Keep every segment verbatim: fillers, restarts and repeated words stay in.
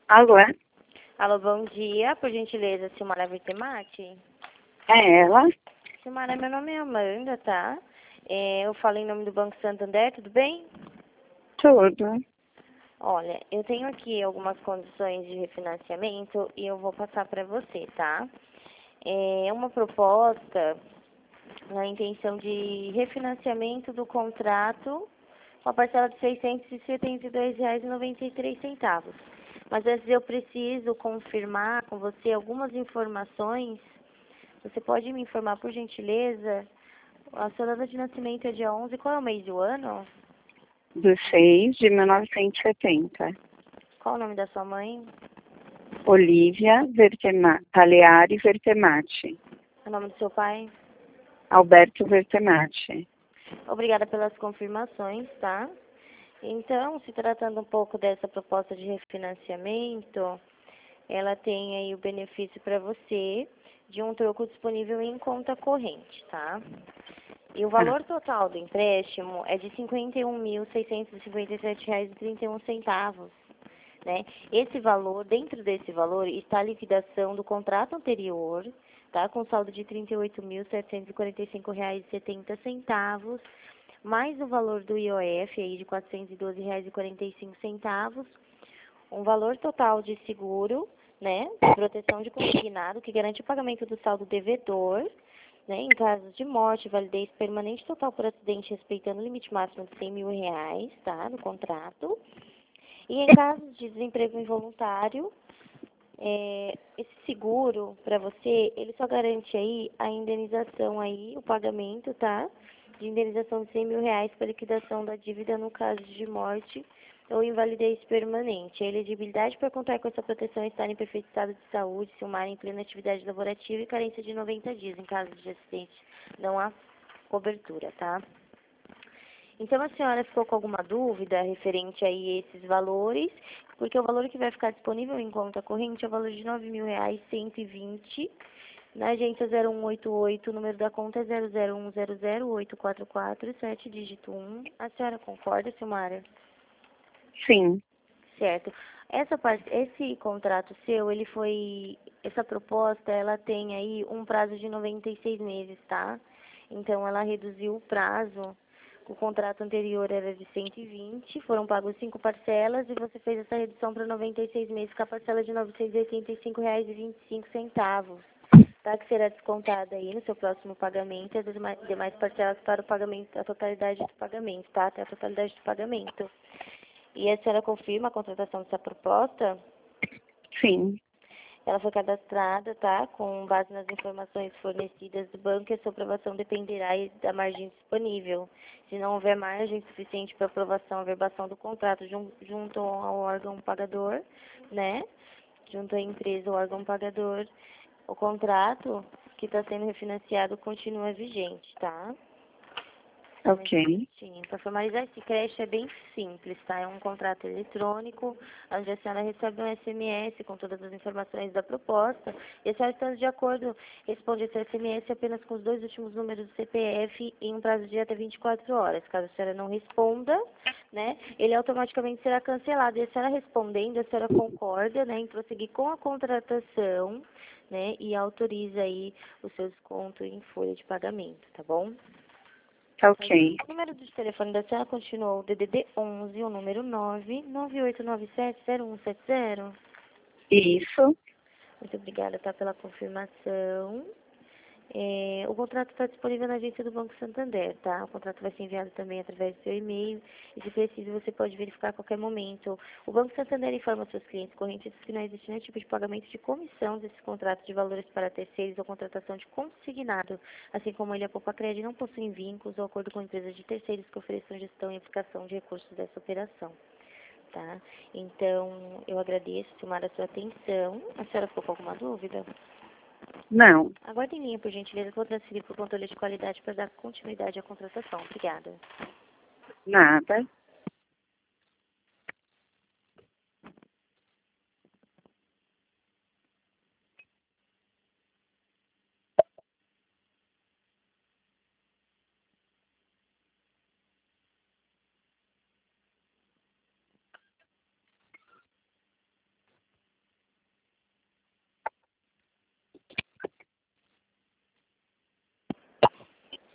Alô, é? Alô, bom dia. Por gentileza, Silmara Vertemati? É ela? Silmara, meu nome é Amanda, tá? É, eu falo em nome do Banco Santander, tudo bem? Tudo. Olha, eu tenho aqui algumas condições de refinanciamento e eu vou passar para você, tá? É uma proposta na intenção de refinanciamento do contrato com a parcela de seiscentos e setenta e dois reais e noventa e três centavos. Mas antes eu preciso confirmar com você algumas informações. Você pode me informar, por gentileza? A sua data de nascimento é dia onze. Qual é o mês do ano? Do seis de mil novecentos e setenta. Qual o nome da sua mãe? Olivia Vertema Paleari Vertemati. O nome do seu pai? Alberto Vertemati. Obrigada pelas confirmações, tá? Então, se tratando um pouco dessa proposta de refinanciamento, ela tem aí o benefício para você de um troco disponível em conta corrente, tá? E o Tá. valor total do empréstimo é de cinquenta e um mil, seiscentos e cinquenta e sete reais e trinta e um centavos, né? Esse valor, dentro desse valor, está a liquidação do contrato anterior, tá? Com saldo de trinta e oito mil, setecentos e quarenta e cinco reais e setenta centavos, mais o valor do I O F aí de quatrocentos e doze reais e quarenta e cinco centavos, um valor total de seguro, né, de proteção de consignado, que garante o pagamento do saldo devedor, né, em casos de morte, validez permanente total por acidente, respeitando o limite máximo de cem mil reais, tá, no contrato. E em casos de desemprego involuntário, é, esse seguro para você, ele só garante aí a indenização aí, o pagamento, tá, de indenização de cem mil reais para liquidação da dívida no caso de morte ou invalidez permanente. A elegibilidade para contar com essa proteção está em perfeito estado de saúde, se o mar em plena atividade laborativa e carência de noventa dias. Em caso de acidente, não há cobertura, tá? Então, a senhora ficou com alguma dúvida referente aí a esses valores? Porque o valor que vai ficar disponível em conta corrente é o valor de nove mil reais e cento e vinte. Na agência zero um oito oito, o número da conta é zero zero um zero zero oito quatro quatro sete, dígito um. A senhora concorda, Silmara? Sim. Certo. Essa parte, esse contrato seu, ele foi, essa proposta, ela tem aí um prazo de noventa e seis meses, tá? Então, ela reduziu o prazo. O contrato anterior era de cento e vinte, foram pagos cinco parcelas e você fez essa redução para noventa e seis meses com a parcela de novecentos e oitenta e cinco reais e vinte e cinco centavos, tá? Que será descontada aí no seu próximo pagamento e as demais demais parcelas para o pagamento, a totalidade do pagamento, tá? Até a totalidade do pagamento. E a senhora confirma a contratação dessa proposta? Sim. Ela foi cadastrada, tá? Com base nas informações fornecidas do banco e a sua aprovação dependerá aí da margem disponível. Se não houver margem suficiente para aprovação, a verbação do contrato jun- junto ao órgão pagador, né? Junto à empresa ou órgão pagador, o contrato que está sendo refinanciado continua vigente, tá? Só mais um Ok. minutinho. Para formalizar esse crédito é bem simples, tá? É um contrato eletrônico, onde a senhora recebe um S M S com todas as informações da proposta, e a senhora, estando de acordo, responde esse S M S apenas com os dois últimos números do C P F em um prazo de até vinte e quatro horas. Caso a senhora não responda, né, ele automaticamente será cancelado. E a senhora respondendo, a senhora concorda, né, em prosseguir com a contratação, né, e autoriza aí o seu desconto em folha de pagamento, tá bom? Ok. O número de telefone da senhora continuou o D D D onze, o número nove nove oito nove sete zero um sete zero. Isso. Muito obrigada, tá, pela confirmação. É, o contrato está disponível na agência do Banco Santander, tá? O contrato vai ser enviado também através do seu e-mail e, se preciso, você pode verificar a qualquer momento. O Banco Santander informa seus clientes correntes que não existe nenhum tipo de pagamento de comissão desses contratos de valores para terceiros ou contratação de consignado, assim como ele e a Poupa-Cred não possuem vínculos ou acordo com empresas de terceiros que ofereçam gestão e aplicação de recursos dessa operação, tá? Então, eu agradeço, Silmara, a sua atenção. A senhora ficou com alguma dúvida? Não. Aguarde em linha, por gentileza, que eu vou transferir para o controle de qualidade para dar continuidade à contratação. Obrigada. Nada.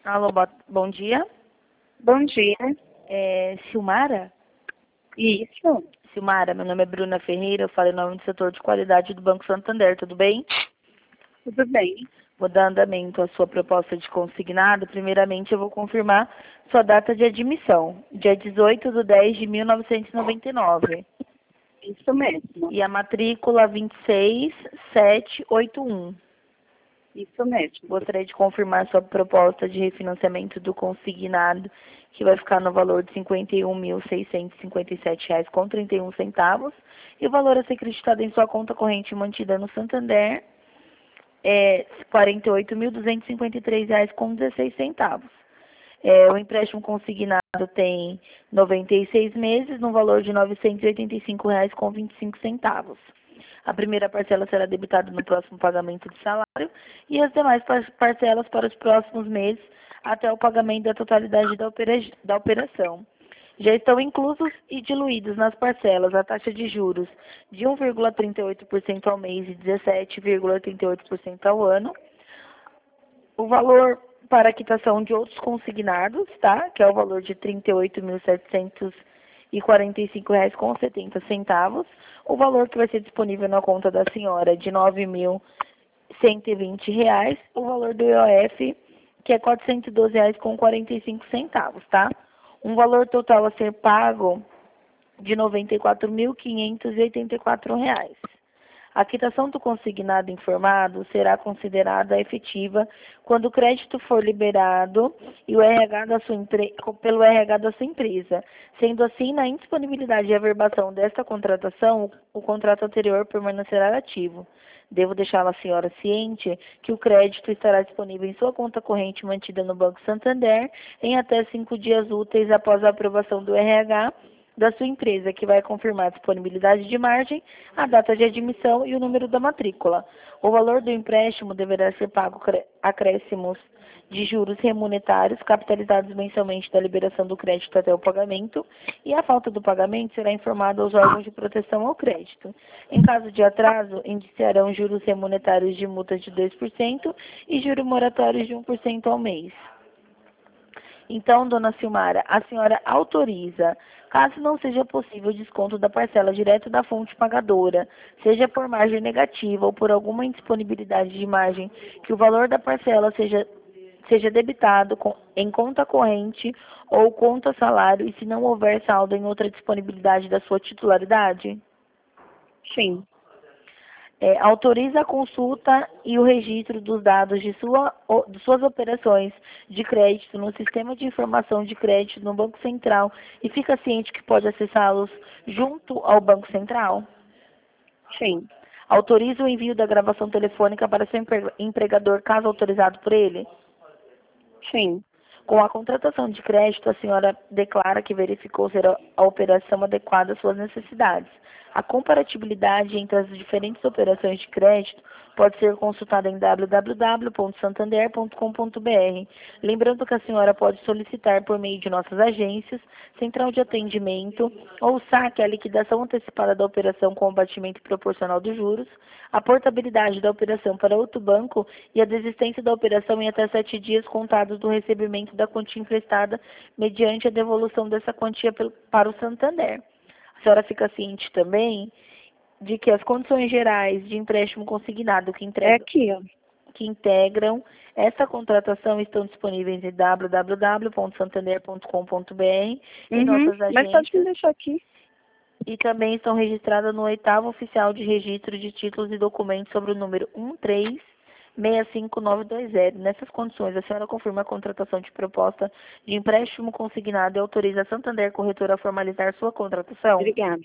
Alô, bo- bom dia. Bom dia. É Silmara? Isso. Silmara, meu nome é Bruna Ferreira, eu falo em nome do setor de qualidade do Banco Santander, tudo bem? Tudo bem. Vou dar andamento à sua proposta de consignado. Primeiramente, eu vou confirmar sua data de admissão, dia dezoito de dez de mil novecentos e noventa e nove. Isso mesmo. E a matrícula vinte e seis mil setecentos e oitenta e um. Isso mesmo. Gostaria de confirmar sua proposta de refinanciamento do consignado, que vai ficar no valor de cinquenta e um mil seiscentos e cinquenta e sete reais com trinta e um centavos. E o valor a ser acreditado em sua conta corrente mantida no Santander é quarenta e oito mil duzentos e cinquenta e três reais com dezesseis centavos. É, o empréstimo consignado tem noventa e seis meses, no valor de novecentos e oitenta e cinco reais com vinte e cinco centavos. A primeira parcela será debitada no próximo pagamento de salário e as demais par- parcelas para os próximos meses até o pagamento da totalidade da, opera da operação. Já estão inclusos e diluídos nas parcelas a taxa de juros de um vírgula trinta e oito por cento ao mês e dezessete vírgula oitenta e oito por cento ao ano. O valor para a quitação de outros consignados, tá? Que é o valor de trinta e oito mil setecentos e quarenta e cinco reais com setenta centavos. O valor que vai ser disponível na conta da senhora é de nove mil cento e vinte reais. O valor do I O F, que é quatrocentos e doze reais com quarenta e cinco centavos, tá? Um valor total a ser pago de noventa e quatro mil quinhentos e oitenta e quatro reais. A quitação do consignado informado será considerada efetiva quando o crédito for liberado e o R H da sua empre... pelo R H da sua empresa. Sendo assim, na indisponibilidade de averbação desta contratação, o contrato anterior permanecerá ativo. Devo deixar a senhora ciente que o crédito estará disponível em sua conta corrente mantida no Banco Santander em até cinco dias úteis após a aprovação do R H da sua empresa, que vai confirmar a disponibilidade de margem, a data de admissão e o número da matrícula. O valor do empréstimo deverá ser pago acréscimos de juros remuneratários capitalizados mensalmente da liberação do crédito até o pagamento, e a falta do pagamento será informada aos órgãos de proteção ao crédito. Em caso de atraso, indiciarão juros remuneratários de multas de dois por cento e juros moratórios de um por cento ao mês. Então, dona Silmara, a senhora autoriza, caso não seja possível o desconto da parcela direto da fonte pagadora, seja por margem negativa ou por alguma indisponibilidade de margem, que o valor da parcela seja, seja debitado com, em conta corrente ou conta salário e se não houver saldo em outra disponibilidade da sua titularidade? Sim. É, autoriza a consulta e o registro dos dados de, sua, de suas operações de crédito no sistema de informação de crédito no Banco Central e fica ciente que pode acessá-los junto ao Banco Central? Sim. Autoriza o envio da gravação telefônica para seu empregador, caso autorizado por ele? Sim. Com a contratação de crédito, a senhora declara que verificou ser a, a operação adequada às suas necessidades. A comparatibilidade entre as diferentes operações de crédito pode ser consultada em w w w ponto santander ponto com ponto b r. Lembrando que a senhora pode solicitar por meio de nossas agências, central de atendimento ou saque a liquidação antecipada da operação com o abatimento proporcional dos juros, a portabilidade da operação para outro banco e a desistência da operação em até sete dias contados do recebimento da quantia emprestada mediante a devolução dessa quantia para o Santander. A senhora fica ciente também de que as condições gerais de empréstimo consignado que, entrega, É aqui, ó. que integram essa contratação estão disponíveis em w w w ponto santander ponto com ponto b r em Uhum. nossas agências. Mas pode me deixar aqui. E também estão registradas no oitavo oficial de registro de títulos e documentos sobre o número um três seis cinco nove dois zero. Nessas condições, a senhora confirma a contratação de proposta de empréstimo consignado e autoriza a Santander Corretora a formalizar sua contratação? Obrigada.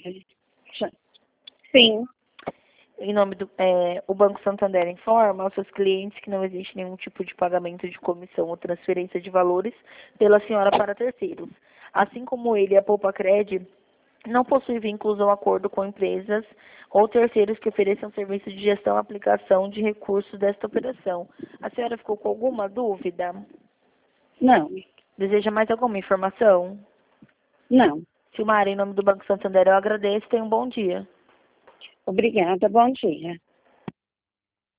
Sim. Em nome do é, o Banco Santander informa aos seus clientes que não existe nenhum tipo de pagamento de comissão ou transferência de valores pela senhora para terceiros. Assim como ele, a Poupacred não possui vínculos ou acordo com empresas ou terceiros que ofereçam serviço de gestão e aplicação de recursos desta operação. A senhora ficou com alguma dúvida? Não. Deseja mais alguma informação? Não. Silmara, em nome do Banco Santander, eu agradeço e tenha um bom dia. Obrigada. Bom dia.